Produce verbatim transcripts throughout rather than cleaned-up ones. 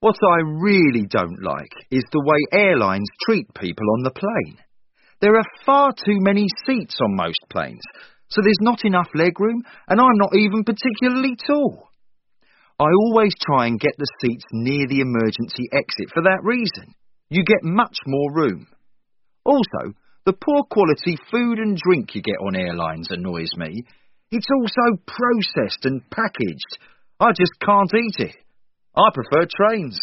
What I really don't like is the way airlines treat people on the plane. There are far too many seats on most planes, so there's not enough legroom, and I'm not even particularly tall. I always try and get the seats near the emergency exit for that reason. You get much more room. Also, the poor quality food and drink you get on airlines annoys me. It's all so processed and packaged. I just can't eat it. I prefer trains.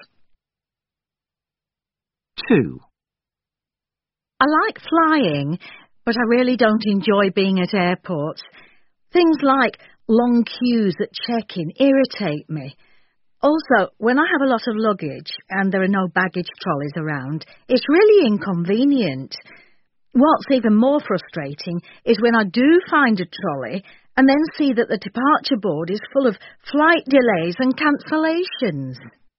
two. I like flying, but I really don't enjoy being at airports. Things like long queues at check-in irritate me. Also, when I have a lot of luggage and there are no baggage trolleys around, it's really inconvenient. What's even more frustrating is when I do find a trolley and then see that the departure board is full of flight delays and cancellations.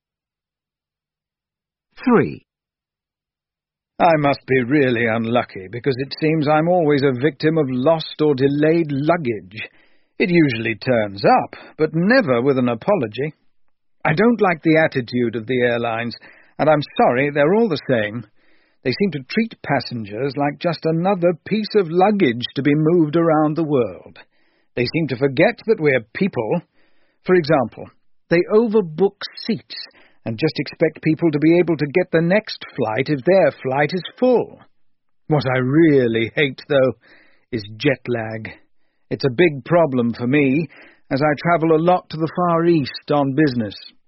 three. I must be really unlucky, because it seems I'm always a victim of lost or delayed luggage. It usually turns up, but never with an apology. I don't like the attitude of the airlines, and I'm sorry, they're all the same. They seem to treat passengers like just another piece of luggage to be moved around the world. They seem to forget that we're people. For example, they overbook seats and just expect people to be able to get the next flight if their flight is full. What I really hate, though, is jet lag. It's a big problem for me, as I travel a lot to the Far East on business.